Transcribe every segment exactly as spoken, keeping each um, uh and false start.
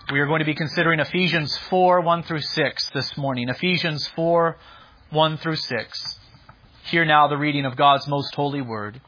We are going to be considering Ephesians four, one through six this morning. Ephesians four, one through six. Hear now the reading of God's most holy word.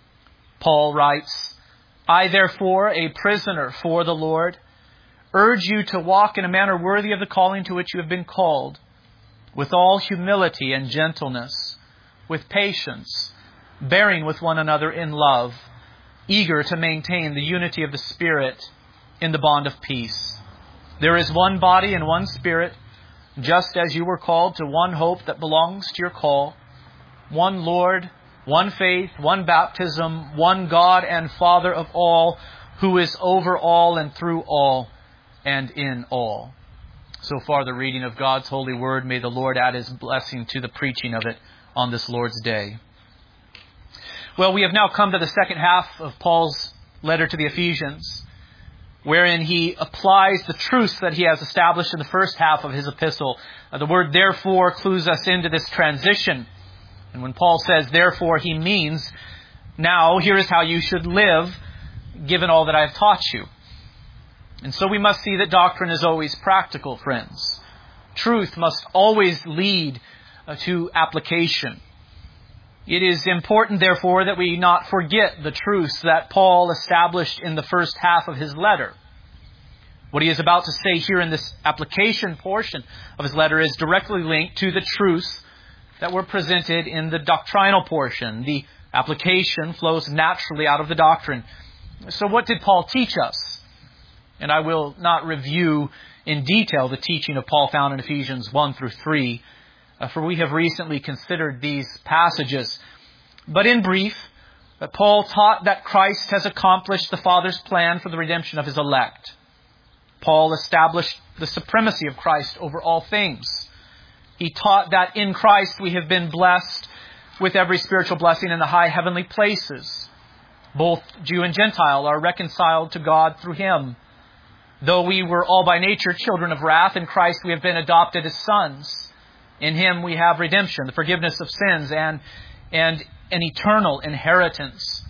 Paul writes, I therefore, a prisoner for the Lord, urge you to walk in a manner worthy of the calling to which you have been called, with all humility and gentleness, with patience, bearing with one another in love, eager to maintain the unity of the Spirit in the bond of peace. There is one body and one Spirit, just as you were called to one hope that belongs to your call, one Lord, one faith, one baptism, one God and Father of all, who is over all and through all and in all. So far the reading of God's holy word. May the Lord add His blessing to the preaching of it on this Lord's day. Well, we have now come to the second half of Paul's letter to the Ephesians, wherein he applies the truths that he has established in the first half of his epistle. Uh, the word therefore clues us into this transition. And when Paul says therefore, he means, now here is how you should live, given all that I have taught you. And so we must see that doctrine is always practical, friends. Truth must always lead uh, to application. It is important, therefore, that we not forget the truths that Paul established in the first half of his letter. What he is about to say here in this application portion of his letter is directly linked to the truths that were presented in the doctrinal portion. The application flows naturally out of the doctrine. So what did Paul teach us? And I will not review in detail the teaching of Paul found in Ephesians one through three, Uh, for we have recently considered these passages. But in brief, uh, Paul taught that Christ has accomplished the Father's plan for the redemption of His elect. Paul established the supremacy of Christ over all things. He taught that in Christ we have been blessed with every spiritual blessing in the high heavenly places. Both Jew and Gentile are reconciled to God through Him. Though we were all by nature children of wrath, in Christ we have been adopted as sons. In Him we have redemption, the forgiveness of sins, and, and an eternal inheritance.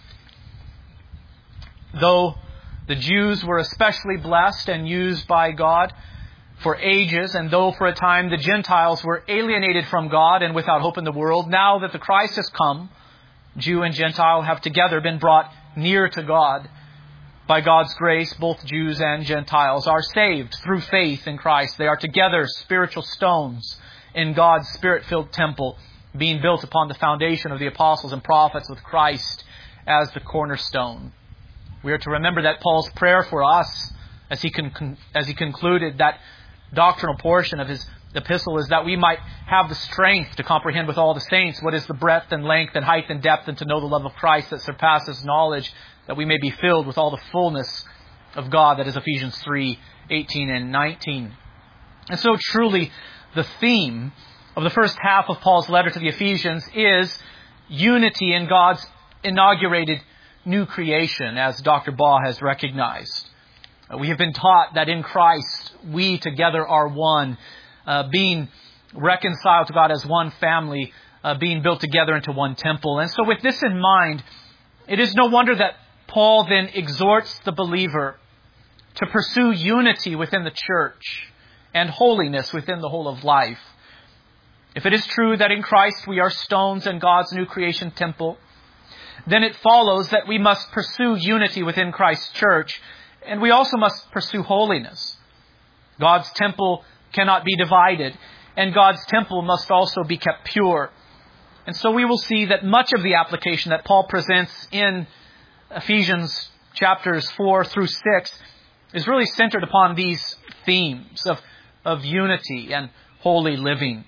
Though the Jews were especially blessed and used by God for ages, and though for a time the Gentiles were alienated from God and without hope in the world, now that the Christ has come, Jew and Gentile have together been brought near to God. By God's grace, both Jews and Gentiles are saved through faith in Christ. They are together spiritual stones in God's Spirit-filled temple, being built upon the foundation of the apostles and prophets with Christ as the cornerstone. We are to remember that Paul's prayer for us, as he con- as he concluded that doctrinal portion of his epistle, is that we might have the strength to comprehend with all the saints what is the breadth and length and height and depth, and to know the love of Christ that surpasses knowledge, that we may be filled with all the fullness of God. That is Ephesians three, eighteen and nineteen. And so truly, the theme of the first half of Paul's letter to the Ephesians is unity in God's inaugurated new creation, as Doctor Baugh has recognized. We have been taught that in Christ we together are one, uh, being reconciled to God as one family, uh, being built together into one temple. And so with this in mind, it is no wonder that Paul then exhorts the believer to pursue unity within the church and holiness within the whole of life. If it is true that in Christ we are stones in God's new creation temple, then it follows that we must pursue unity within Christ's church, and we also must pursue holiness. God's temple cannot be divided, and God's temple must also be kept pure. And so we will see that much of the application that Paul presents in Ephesians chapters four through six is really centered upon these themes of of unity and holy living.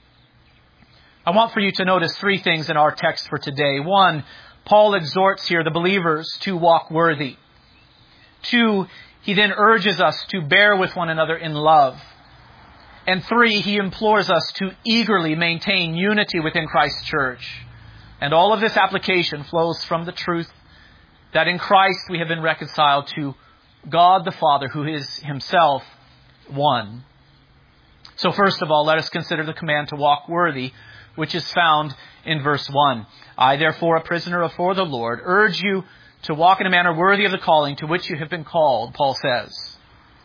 I want for you to notice three things in our text for today. One, Paul exhorts here the believers to walk worthy. Two, he then urges us to bear with one another in love. And three, he implores us to eagerly maintain unity within Christ's church. And all of this application flows from the truth that in Christ we have been reconciled to God the Father, who is Himself one. So first of all, let us consider the command to walk worthy, which is found in verse one. I, therefore, a prisoner for the Lord, urge you to walk in a manner worthy of the calling to which you have been called, Paul says.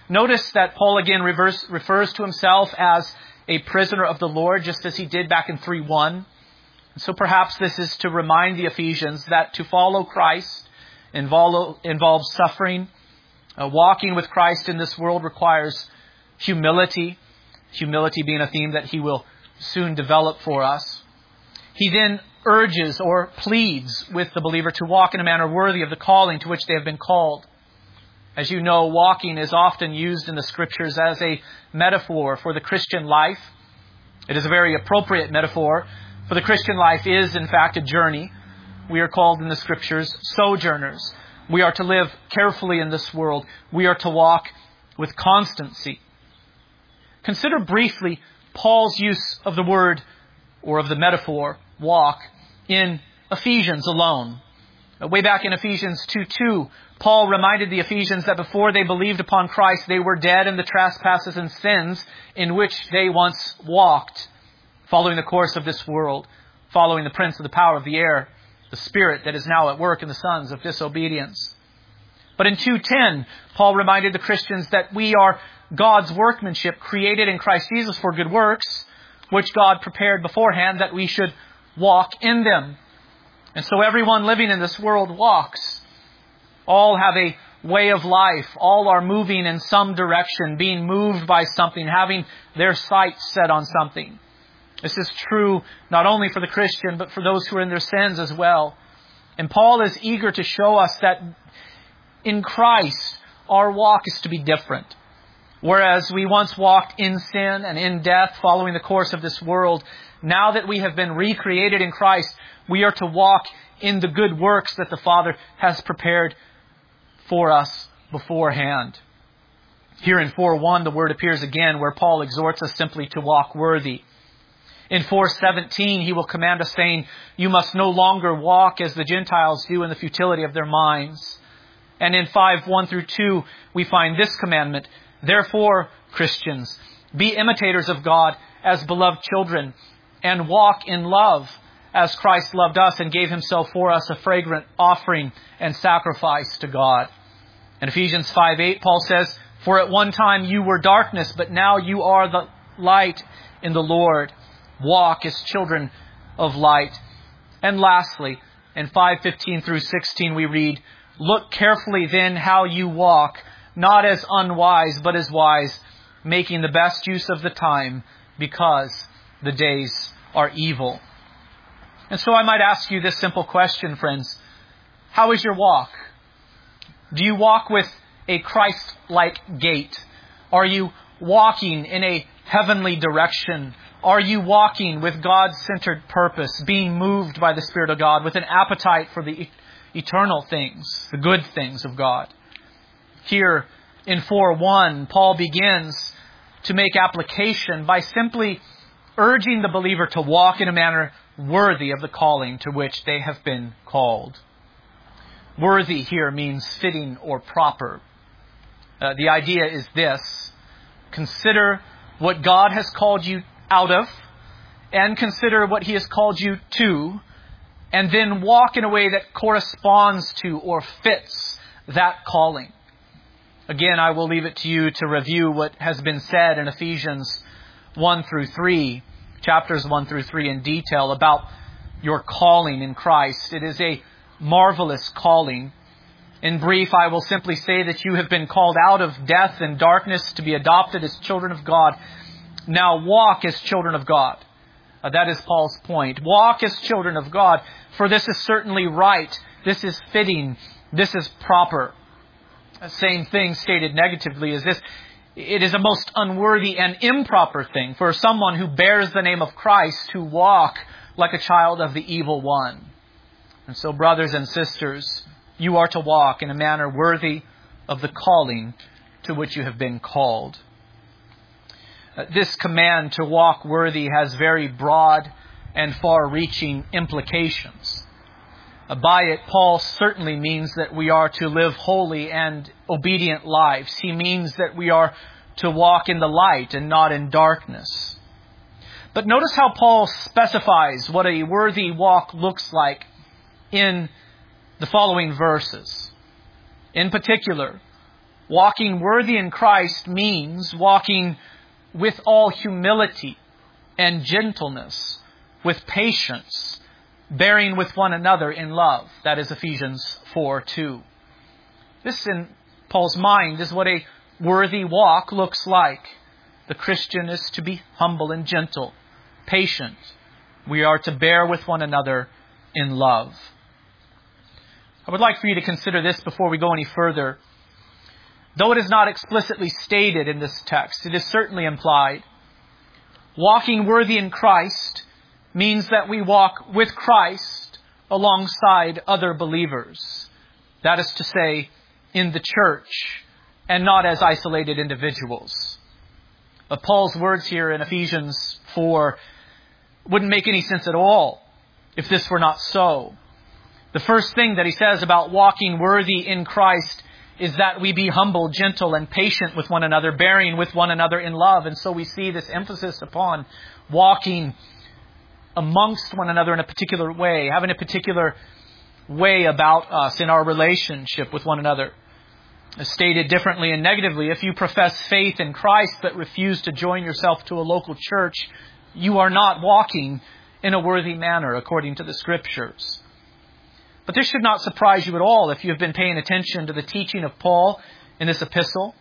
Notice that Paul again reverse, refers to himself as a prisoner of the Lord, just as he did back in three one. So perhaps this is to remind the Ephesians that to follow Christ involve, involves suffering. Uh, walking with Christ in this world requires humility. Humility being a theme that he will soon develop for us. He then urges or pleads with the believer to walk in a manner worthy of the calling to which they have been called. As you know, walking is often used in the Scriptures as a metaphor for the Christian life. It is a very appropriate metaphor, for the Christian life is, in fact, a journey. We are called in the Scriptures sojourners. We are to live carefully in this world. We are to walk with constancy. Consider briefly Paul's use of the word, or of the metaphor, walk, in Ephesians alone. Way back in Ephesians two two, Paul reminded the Ephesians that before they believed upon Christ, they were dead in the trespasses and sins in which they once walked, following the course of this world, following the prince of the power of the air, the spirit that is now at work in the sons of disobedience. But in two ten, Paul reminded the Christians that we are God's workmanship, created in Christ Jesus for good works, which God prepared beforehand that we should walk in them. And so everyone living in this world walks. All have a way of life. All are moving in some direction, being moved by something, having their sights set on something. This is true not only for the Christian, but for those who are in their sins as well. And Paul is eager to show us that in Christ, our walk is to be different. Whereas we once walked in sin and in death, following the course of this world, now that we have been recreated in Christ, we are to walk in the good works that the Father has prepared for us beforehand. Here in four one, the word appears again where Paul exhorts us simply to walk worthy. In four seventeen, he will command us saying, you must no longer walk as the Gentiles do in the futility of their minds. And in five one through two, we find this commandment, therefore, Christians, be imitators of God as beloved children, and walk in love as Christ loved us and gave himself for us a fragrant offering and sacrifice to God. In Ephesians five eight, Paul says, for at one time you were darkness, but now you are the light in the Lord. Walk as children of light. And lastly, in five fifteen through sixteen, we read, look carefully then how you walk, not as unwise, but as wise, making the best use of the time, because the days are evil. And so I might ask you this simple question, friends. How is your walk? Do you walk with a Christ-like gait? Are you walking in a heavenly direction? Are you walking with God-centered purpose, being moved by the Spirit of God, with an appetite for the eternal things, the good things of God? Here in four one, Paul begins to make application by simply urging the believer to walk in a manner worthy of the calling to which they have been called. Worthy here means fitting or proper. Uh, the idea is this. Consider what God has called you out of, and consider what He has called you to, and then walk in a way that corresponds to or fits that calling. Again, I will leave it to you to review what has been said in Ephesians one through three, chapters one through three in detail about your calling in Christ. It is a marvelous calling. In brief, I will simply say that you have been called out of death and darkness to be adopted as children of God. Now walk as children of God. Uh, that is Paul's point. Walk as children of God, for this is certainly right. This is fitting. This is proper. The same thing stated negatively is this. It is a most unworthy and improper thing for someone who bears the name of Christ to walk like a child of the evil one. And so, brothers and sisters, you are to walk in a manner worthy of the calling to which you have been called. Uh, this command to walk worthy has very broad and far-reaching implications. Uh, by it, Paul certainly means that we are to live holy and obedient lives. He means that we are to walk in the light and not in darkness. But notice how Paul specifies what a worthy walk looks like in the following verses. In particular, Walking worthy in Christ means walking with all humility and gentleness, with patience, bearing with one another in love. That is Ephesians four two. This, in Paul's mind, is what a worthy walk looks like. The Christian is to be humble and gentle, patient. We are to bear with one another in love. I would like for you to consider this before we go any further. Though it is not explicitly stated in this text, it is certainly implied. Walking worthy in Christ means that we walk with Christ alongside other believers. That is to say, in the church, and not as isolated individuals. But Paul's words here in Ephesians four wouldn't make any sense at all if this were not so. The first thing that he says about walking worthy in Christ is that we be humble, gentle, and patient with one another, bearing with one another in love. And so we see this emphasis upon walking amongst one another in a particular way, having a particular way about us in our relationship with one another. As stated differently and negatively, if you profess faith in Christ but refuse to join yourself to a local church, you are not walking in a worthy manner according to the Scriptures. But this should not surprise you at all if you have been paying attention to the teaching of Paul in this epistle.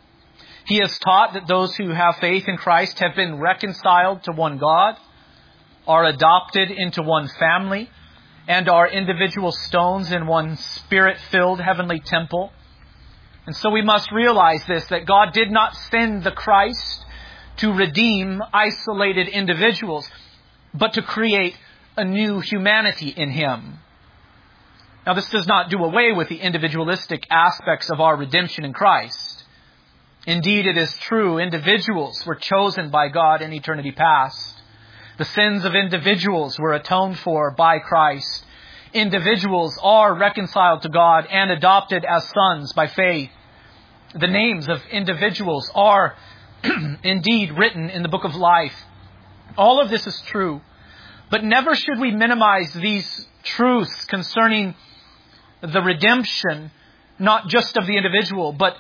He has taught that those who have faith in Christ have been reconciled to one God, are adopted into one family, and are individual stones in one Spirit-filled heavenly temple. And so we must realize this, that God did not send the Christ to redeem isolated individuals, but to create a new humanity in Him. Now, this does not do away with the individualistic aspects of our redemption in Christ. Indeed, it is true, individuals were chosen by God in eternity past. The sins of individuals were atoned for by Christ. Individuals are reconciled to God and adopted as sons by faith. The names of individuals are indeed written in the book of life. All of this is true, but never should we minimize these truths concerning the redemption, not just of the individual, but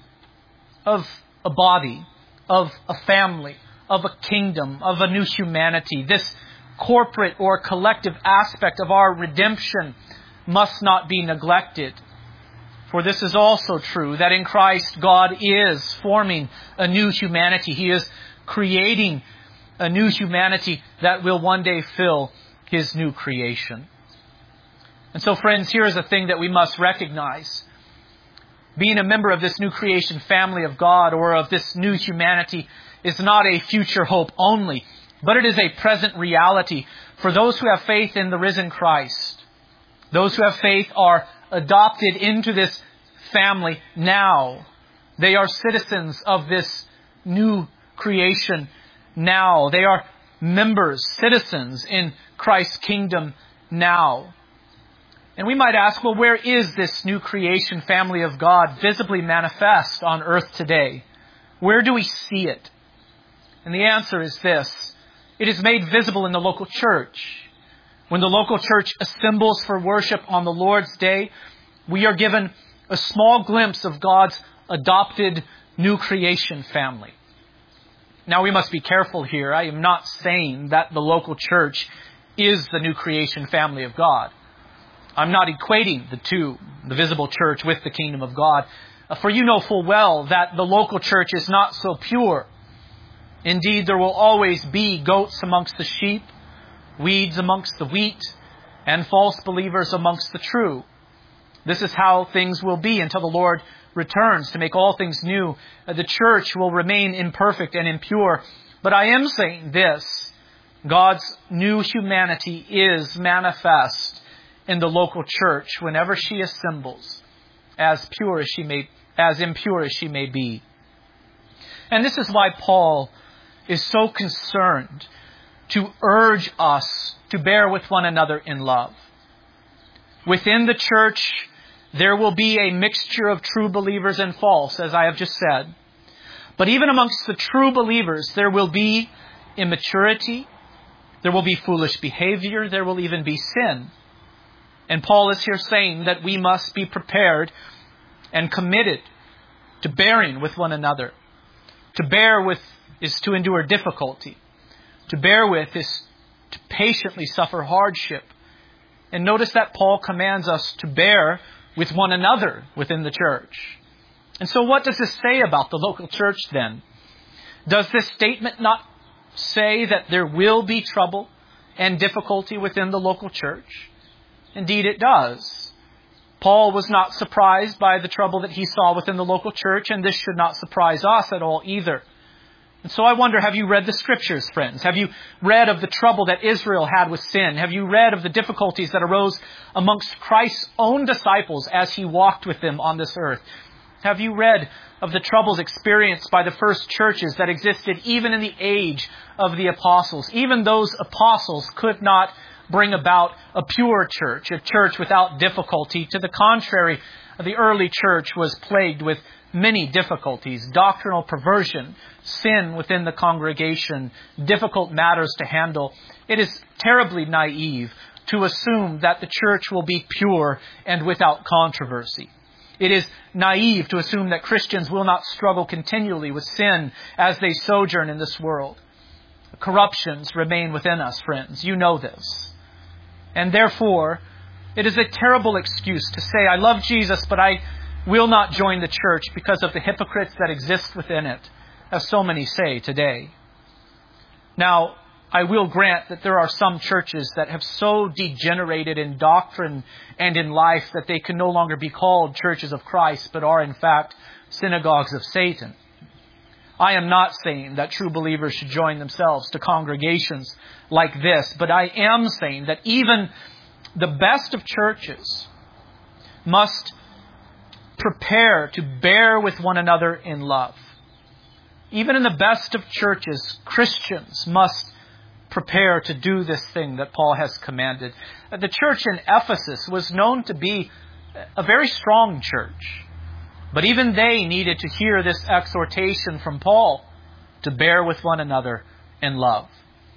of a body, of a family, of a kingdom, of a new humanity. This corporate or collective aspect of our redemption must not be neglected. For this is also true, that in Christ God is forming a new humanity. He is creating a new humanity that will one day fill His new creation. And so, friends, here is a thing that we must recognize. Being a member of this new creation family of God, or of this new humanity, is not a future hope only, but it is a present reality for those who have faith in the risen Christ. Those who have faith are adopted into this family now. They are citizens of this new creation now. They are members, citizens in Christ's kingdom now. And we might ask, well, where is this new creation family of God visibly manifest on earth today? Where do we see it? And the answer is this. It is made visible in the local church. When the local church assembles for worship on the Lord's Day, we are given a small glimpse of God's adopted new creation family. Now, we must be careful here. I am not saying that the local church is the new creation family of God. I'm not equating the two, the visible church with the kingdom of God. For you know full well that the local church is not so pure. Indeed, there will always be goats amongst the sheep, weeds amongst the wheat, and false believers amongst the true. This is how things will be until the Lord returns to make all things new. The church will remain imperfect and impure. But I am saying this, God's new humanity is manifest in the local church whenever she assembles, as pure as she may, as impure as she may be. And this is why Paul is so concerned to urge us to bear with one another in love. Within the church, there will be a mixture of true believers and false, as I have just said. But even amongst the true believers, there will be immaturity, there will be foolish behavior, there will even be sin. And Paul is here saying that we must be prepared and committed to bearing with one another. To bear with is to endure difficulty. To bear with is to patiently suffer hardship. And notice that Paul commands us to bear with one another within the church. And so what does this say about the local church then? Does this statement not say that there will be trouble and difficulty within the local church? Indeed it does. Paul was not surprised by the trouble that he saw within the local church, and this should not surprise us at all either. And so I wonder, have you read the Scriptures, friends? Have you read of the trouble that Israel had with sin? Have you read of the difficulties that arose amongst Christ's own disciples as he walked with them on this earth? Have you read of the troubles experienced by the first churches that existed even in the age of the apostles? Even those apostles could not bring about a pure church, a church without difficulty. To the contrary, the early church was plagued with many difficulties: doctrinal perversion, sin within the congregation, difficult matters to handle. It is terribly naive to assume that the church will be pure and without controversy. It is naive to assume that Christians will not struggle continually with sin as they sojourn in this world. Corruptions remain within us, friends. You know this. And therefore, it is a terrible excuse to say, I love Jesus, but I will not join the church because of the hypocrites that exist within it, as so many say today. Now, I will grant that there are some churches that have so degenerated in doctrine and in life that they can no longer be called churches of Christ, but are in fact synagogues of Satan. I am not saying that true believers should join themselves to congregations like this, but I am saying that even the best of churches must prepare to bear with one another in love. Even in the best of churches, Christians must prepare to do this thing that Paul has commanded. The church in Ephesus was known to be a very strong church, but even they needed to hear this exhortation from Paul to bear with one another in love.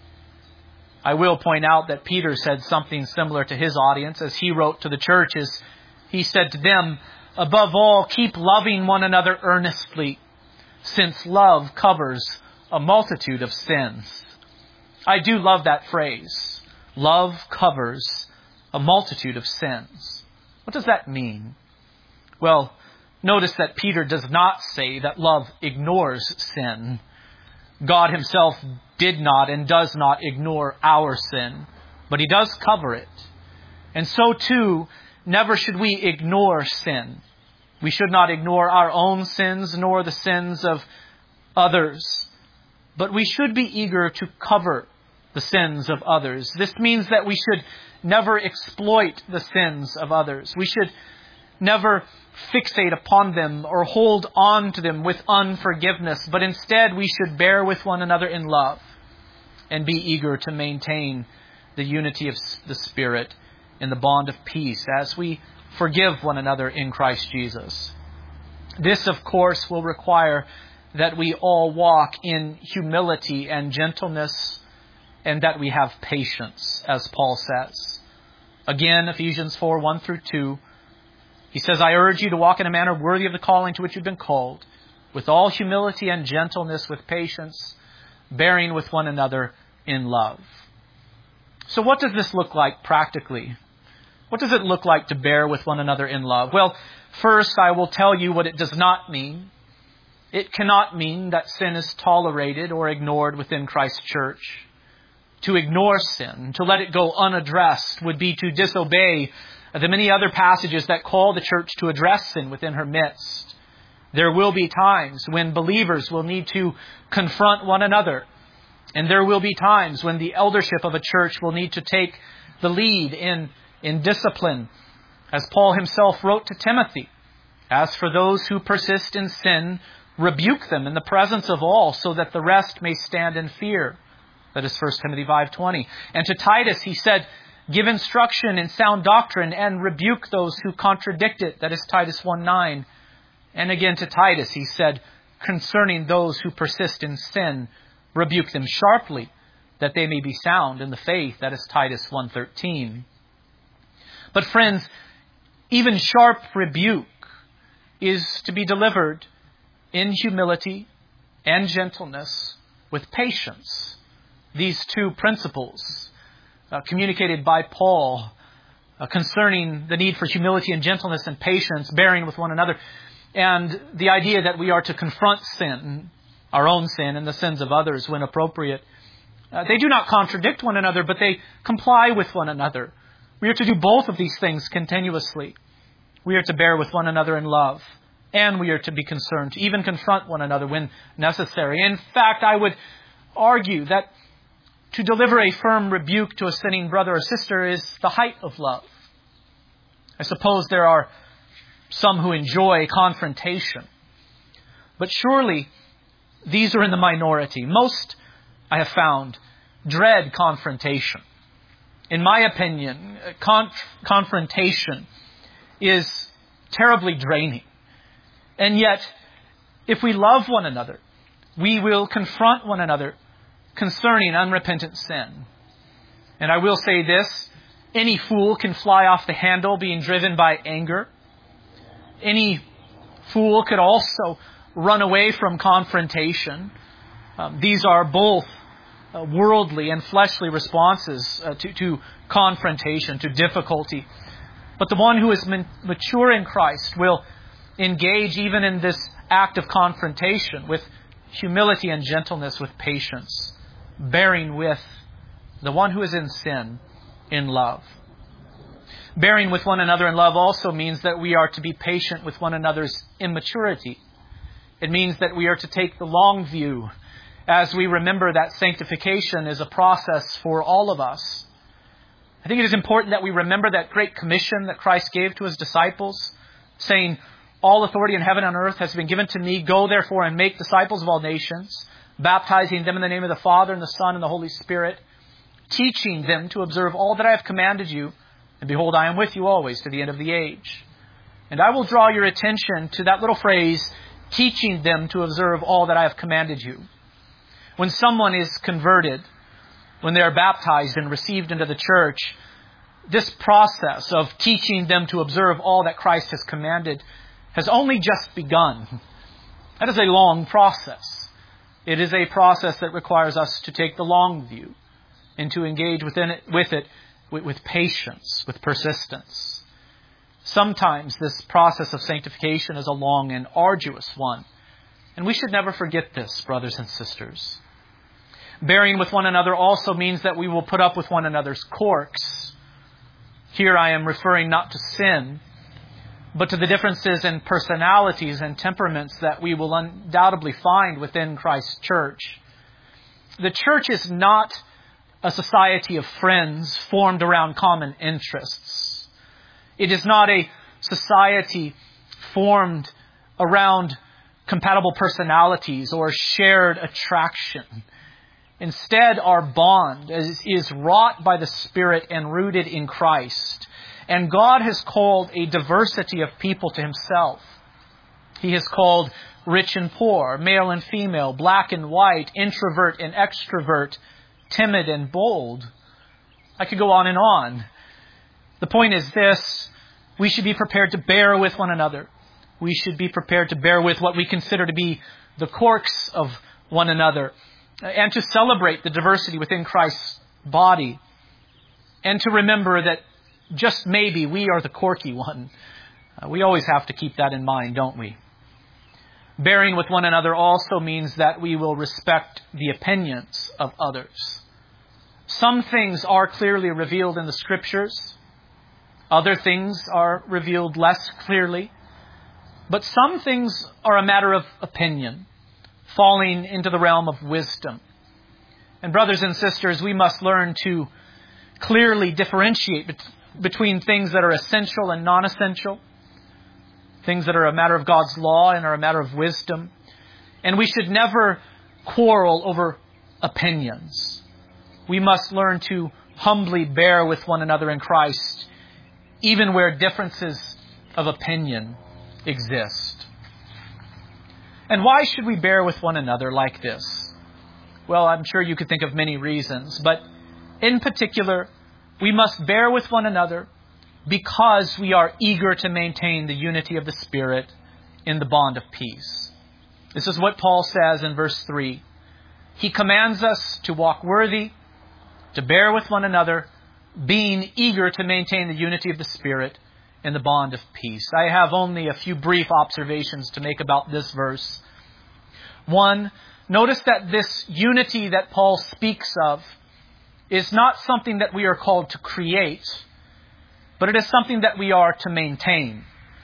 I will point out that Peter said something similar to his audience as he wrote to the churches. He said to them, above all, keep loving one another earnestly, since love covers a multitude of sins. I do love that phrase. Love covers a multitude of sins. What does that mean? Well, notice that Peter does not say that love ignores sin. God himself did not and does not ignore our sin, but he does cover it. And so too, never should we ignore sin. We should not ignore our own sins nor the sins of others, but we should be eager to cover the sins of others. This means that we should never exploit the sins of others. We should never fixate upon them or hold on to them with unforgiveness, but instead we should bear with one another in love and be eager to maintain the unity of the Spirit in the bond of peace as we forgive one another in Christ Jesus. This, of course, will require that we all walk in humility and gentleness, and that we have patience, as Paul says. Again, Ephesians four, one through two, he says, I urge you to walk in a manner worthy of the calling to which you've been called, with all humility and gentleness, with patience, bearing with one another in love. So what does this look like practically? What does it look like to bear with one another in love? Well, first, I will tell you what it does not mean. It cannot mean that sin is tolerated or ignored within Christ's church. To ignore sin, to let it go unaddressed, would be to disobey the many other passages that call the church to address sin within her midst. There will be times when believers will need to confront one another. And there will be times when the eldership of a church will need to take the lead in, in discipline. As Paul himself wrote to Timothy, as for those who persist in sin, rebuke them in the presence of all, so that the rest may stand in fear. That is First Timothy five twenty. And to Titus he said, give instruction in sound doctrine and rebuke those who contradict it. That is Titus one nine. And again to Titus he said, concerning those who persist in sin, rebuke them sharply, that they may be sound in the faith. That is Titus one thirteen. But friends, even sharp rebuke is to be delivered in humility and gentleness with patience. These two principles uh, communicated by Paul uh, concerning the need for humility and gentleness and patience, bearing with one another, and the idea that we are to confront sin, our own sin and the sins of others when appropriate. Uh, they do not contradict one another, but they comply with one another. We are to do both of these things continuously. We are to bear with one another in love, and we are to be concerned to even confront one another when necessary. In fact, I would argue that to deliver a firm rebuke to a sinning brother or sister is the height of love. I suppose there are some who enjoy confrontation, but surely these are in the minority. Most, I have found, dread confrontation. In my opinion, conf- confrontation is terribly draining. And yet, if we love one another, we will confront one another concerning unrepentant sin. And I will say this, any fool can fly off the handle being driven by anger. Any fool could also run away from confrontation. Um, these are both uh, worldly and fleshly responses uh, to, to confrontation, to difficulty. But the one who is mature in Christ will engage even in this act of confrontation with humility and gentleness, with patience, bearing with the one who is in sin in love. Bearing with one another in love also means that we are to be patient with one another's immaturity. It means that we are to take the long view as we remember that sanctification is a process for all of us. I think it is important that we remember that great commission that Christ gave to His disciples, saying, "All authority in heaven and on earth has been given to me. Go therefore and make disciples of all nations, baptizing them in the name of the Father and the Son and the Holy Spirit, teaching them to observe all that I have commanded you. And behold, I am with you always to the end of the age." And I will draw your attention to that little phrase, teaching them to observe all that I have commanded you. When someone is converted, when they are baptized and received into the church, this process of teaching them to observe all that Christ has commanded has only just begun. That is a long process. It is a process that requires us to take the long view and to engage within it, with it with, with patience, with persistence. Sometimes this process of sanctification is a long and arduous one. And we should never forget this, brothers and sisters. Bearing with one another also means that we will put up with one another's quirks. Here I am referring not to sin, but to the differences in personalities and temperaments that we will undoubtedly find within Christ's church. The church is not a society of friends formed around common interests. It is not a society formed around compatible personalities or shared attraction. Instead, our bond is, is wrought by the Spirit and rooted in Christ. And God has called a diversity of people to Himself. He has called rich and poor, male and female, black and white, introvert and extrovert, timid and bold. I could go on and on. The point is this: we should be prepared to bear with one another. We should be prepared to bear with what we consider to be the quirks of one another, and to celebrate the diversity within Christ's body, and to remember that just maybe we are the quirky one. Uh, we always have to keep that in mind, don't we? Bearing with one another also means that we will respect the opinions of others. Some things are clearly revealed in the Scriptures. Other things are revealed less clearly. But some things are a matter of opinion, falling into the realm of wisdom. And brothers and sisters, we must learn to clearly differentiate bet- between things that are essential and non-essential, things that are a matter of God's law and are a matter of wisdom. And we should never quarrel over opinions. We must learn to humbly bear with one another in Christ, even where differences of opinion exist. And why should we bear with one another like this? Well, I'm sure you could think of many reasons, but in particular, we must bear with one another because we are eager to maintain the unity of the Spirit in the bond of peace. This is what Paul says in verse three. He commands us to walk worthy, to bear with one another, being eager to maintain the unity of the Spirit in the bond of peace. I have only a few brief observations to make about this verse. One, notice that this unity that Paul speaks of is not something that we are called to create, but it is something that we are to maintain.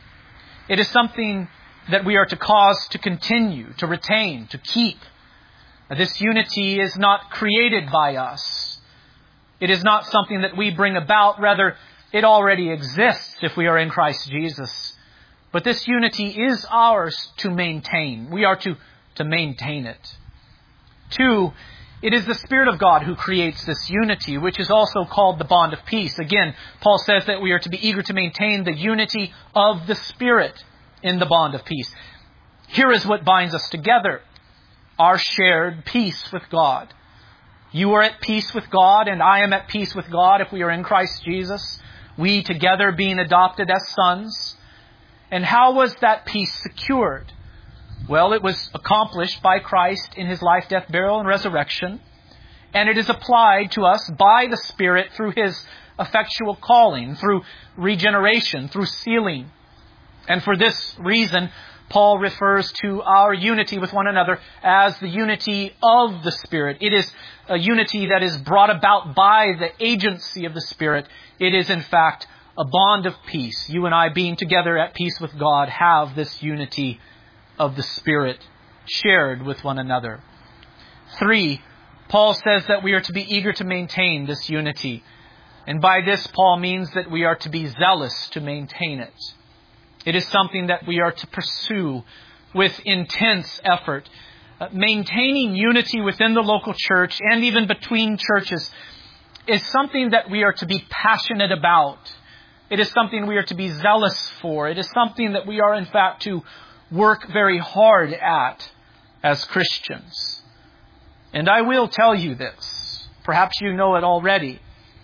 It is something that we are to cause to continue, to retain, to keep. This unity is not created by us. It is not something that we bring about. Rather, it already exists if we are in Christ Jesus. But this unity is ours to maintain. We are to, to maintain it. Two, it is the Spirit of God who creates this unity, which is also called the bond of peace. Again, Paul says that we are to be eager to maintain the unity of the Spirit in the bond of peace. Here is what binds us together: our shared peace with God. You are at peace with God, and I am at peace with God if we are in Christ Jesus. We together being adopted as sons. And how was that peace secured? Well, it was accomplished by Christ in His life, death, burial, and resurrection. And it is applied to us by the Spirit through His effectual calling, through regeneration, through sealing. And for this reason, Paul refers to our unity with one another as the unity of the Spirit. It is a unity that is brought about by the agency of the Spirit. It is, in fact, a bond of peace. You and I, being together at peace with God, have this unity of the Spirit shared with one another. Three, Paul says that we are to be eager to maintain this unity. And by this, Paul means that we are to be zealous to maintain it. It is something that we are to pursue with intense effort. Uh, maintaining unity within the local church and even between churches is something that we are to be passionate about. It is something we are to be zealous for. It is something that we are, in fact, to work very hard at as Christians. And I will tell you this. Perhaps you know it already.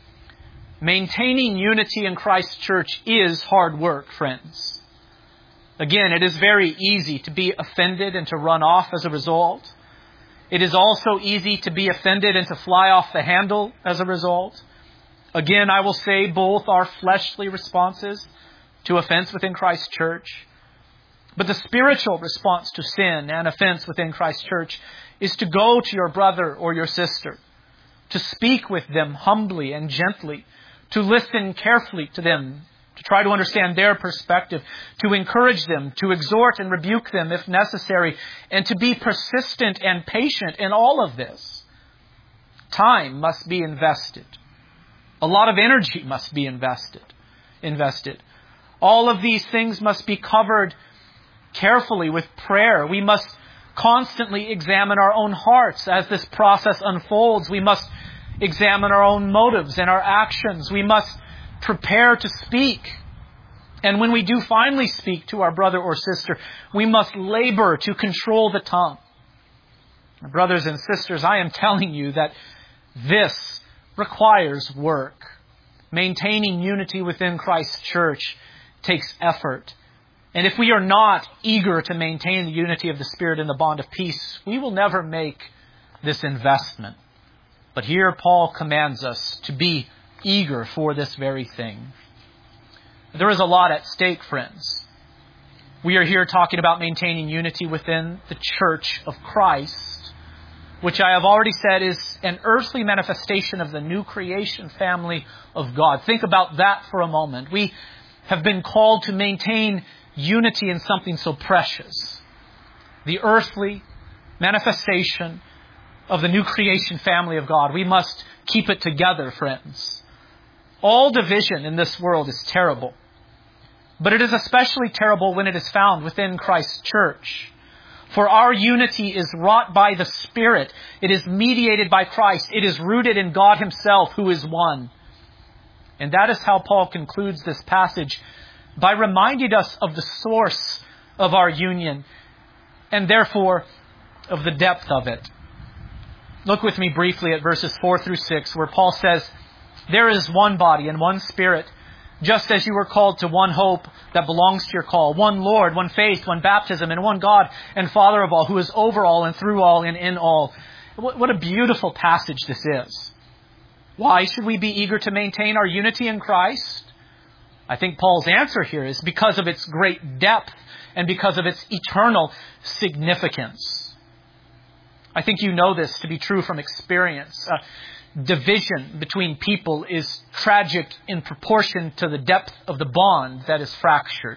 Maintaining unity in Christ's church is hard work, friends. Again, it is very easy to be offended and to run off as a result. It is also easy to be offended and to fly off the handle as a result. Again, I will say both are fleshly responses to offense within Christ's church. But the spiritual response to sin and offense within Christ's church is to go to your brother or your sister, to speak with them humbly and gently, to listen carefully to them, to try to understand their perspective, to encourage them, to exhort and rebuke them if necessary, and to be persistent and patient in all of this. Time must be invested. A lot of energy must be invested. Invested. All of these things must be covered carefully with prayer. We must constantly examine our own hearts as this process unfolds. We must examine our own motives and our actions. We must prepare to speak. And when we do finally speak to our brother or sister, we must labor to control the tongue. Brothers and sisters, I am telling you that this requires work. Maintaining unity within Christ's church takes effort. And if we are not eager to maintain the unity of the Spirit in the bond of peace, we will never make this investment. But here Paul commands us to be eager for this very thing. There is a lot at stake, friends. We are here talking about maintaining unity within the church of Christ, which I have already said is an earthly manifestation of the new creation family of God. Think about that for a moment. We have been called to maintain unity in something so precious. The earthly manifestation of the new creation family of God. We must keep it together, friends. All division in this world is terrible. But it is especially terrible when it is found within Christ's church. For our unity is wrought by the Spirit. It is mediated by Christ. It is rooted in God Himself, who is one. And that is how Paul concludes this passage, by reminding us of the source of our union, and therefore of the depth of it. Look with me briefly at verses four through six, where Paul says, "There is one body and one Spirit, Just as you were called to one hope that belongs to your call, one Lord, one faith, one baptism, and one God and Father of all, who is over all and through all and in all. What a beautiful passage this is. Why should we be eager to maintain our unity in Christ? I think Paul's answer here is because of its great depth and because of its eternal significance. I think you know this to be true from experience. Uh, division between people is tragic in proportion to the depth of the bond that is fractured.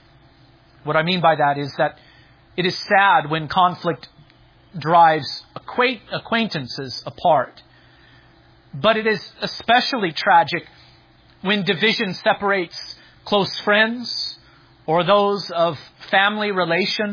What I mean by that is that it is sad when conflict drives acquaintances apart. But it is especially tragic when division separates close friends or those of family relation.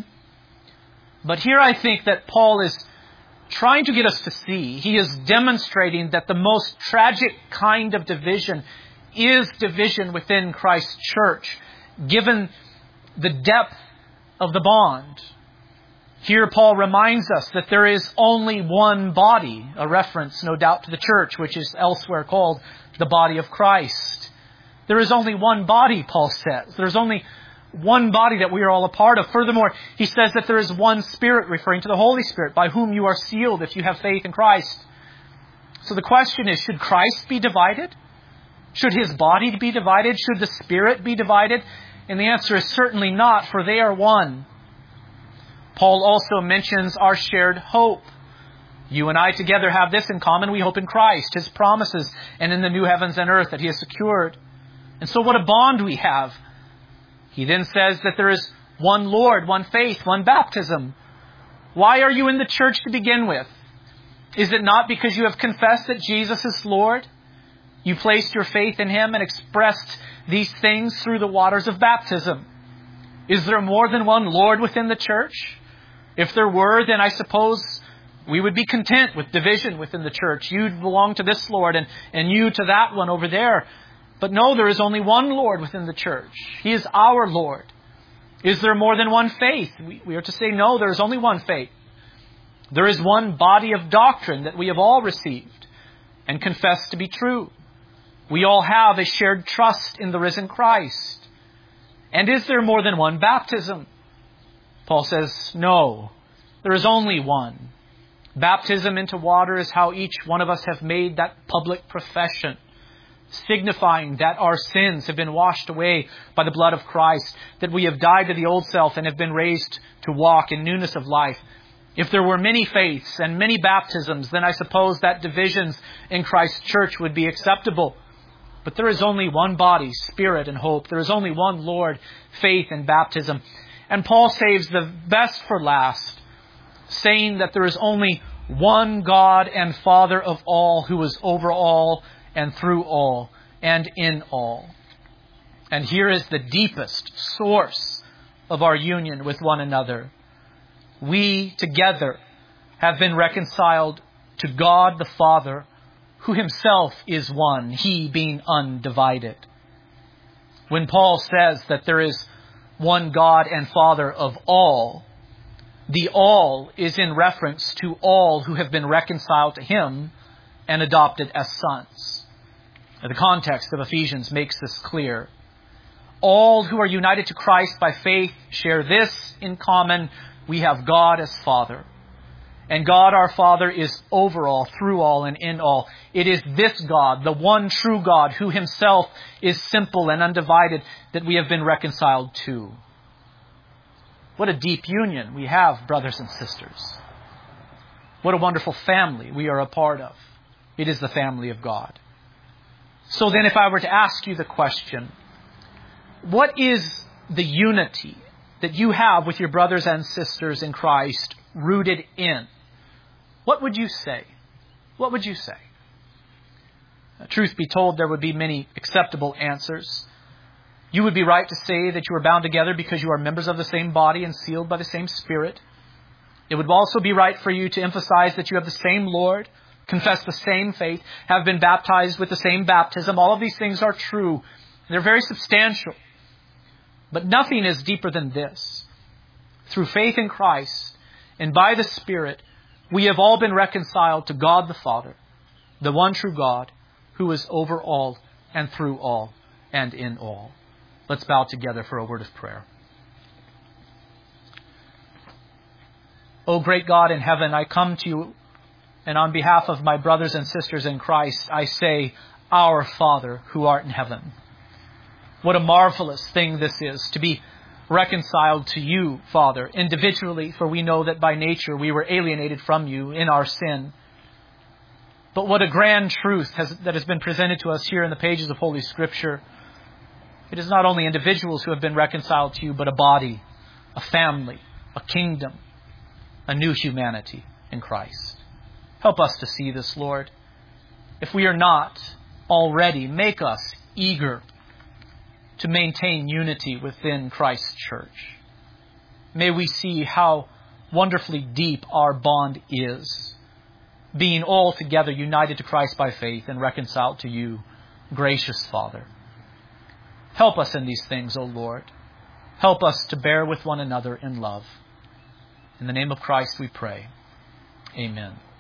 But here I think that Paul is trying to get us to see, he is demonstrating that the most tragic kind of division is division within Christ's church, given the depth of the bond. Here Paul reminds us that there is only one body, a reference no doubt to the church, which is elsewhere called the body of Christ. There is only one body, Paul says. There's only one body that we are all a part of. Furthermore, he says that there is one Spirit, referring to the Holy Spirit, by whom you are sealed if you have faith in Christ. So the question is, should Christ be divided? Should His body be divided? Should the Spirit be divided? And the answer is certainly not, for they are one. Paul also mentions our shared hope. You and I together have this in common. We hope in Christ, His promises, and in the new heavens and earth that He has secured. And so what a bond we have. He then says that there is one Lord, one faith, one baptism. Why are you in the church to begin with? Is it not because you have confessed that Jesus is Lord? You placed your faith in Him and expressed these things through the waters of baptism. Is there more than one Lord within the church? If there were, then I suppose we would be content with division within the church. You belong to this Lord and, and you to that one over there. But no, there is only one Lord within the church. He is our Lord. Is there more than one faith? We, we are to say no, there is only one faith. There is one body of doctrine that we have all received and confessed to be true. We all have a shared trust in the risen Christ. And is there more than one baptism? Paul says, no, there is only one. Baptism into water is how each one of us have made that public profession, signifying that our sins have been washed away by the blood of Christ, that we have died to the old self and have been raised to walk in newness of life. If there were many faiths and many baptisms, then I suppose that divisions in Christ's church would be acceptable. But there is only one body, Spirit and hope. There is only one Lord, faith and baptism. And Paul saves the best for last, saying that there is only one God and Father of all, who is over all and through all and in all. And here is the deepest source of our union with one another. We together have been reconciled to God the Father, who Himself is one, He being undivided. When Paul says that there is one God and Father of all, the all is in reference to all who have been reconciled to Him and adopted as sons. The context of Ephesians makes this clear. All who are united to Christ by faith share this in common. We have God as Father. And God our Father is over all, through all, and in all. It is this God, the one true God, who Himself is simple and undivided, that we have been reconciled to. What a deep union we have, brothers and sisters. What a wonderful family we are a part of. It is the family of God. So then, if I were to ask you the question, what is the unity that you have with your brothers and sisters in Christ rooted in? What would you say? What would you say? Uh, truth be told, there would be many acceptable answers. You would be right to say that you are bound together because you are members of the same body and sealed by the same Spirit. It would also be right for you to emphasize that you have the same Lord, confess the same faith, have been baptized with the same baptism. All of these things are true. They're very substantial. But nothing is deeper than this. Through faith in Christ and by the Spirit, we have all been reconciled to God the Father, the one true God, who is over all and through all and in all. Let's bow together for a word of prayer. O great God in heaven, I come to you, and on behalf of my brothers and sisters in Christ, I say, Our Father who art in heaven. What a marvelous thing this is, to be reconciled to you, Father, individually, for we know that by nature we were alienated from you in our sin. But what a grand truth has, that has been presented to us here in the pages of Holy Scripture. It is not only individuals who have been reconciled to you, but a body, a family, a kingdom, a new humanity in Christ. Help us to see this, Lord. If we are not already, make us eager to maintain unity within Christ's church. May we see how wonderfully deep our bond is, being all together united to Christ by faith and reconciled to you, gracious Father. Help us in these things, O Lord. Help us to bear with one another in love. In the name of Christ we pray. Amen.